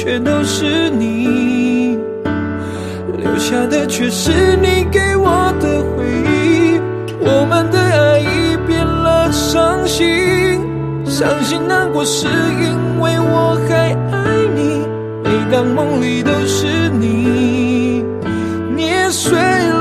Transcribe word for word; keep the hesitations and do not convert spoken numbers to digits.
却都是你，留下的却是你给我的回忆。我们的爱已变了伤心，伤心难过是因为我还爱你，每当梦里都是你，捏碎了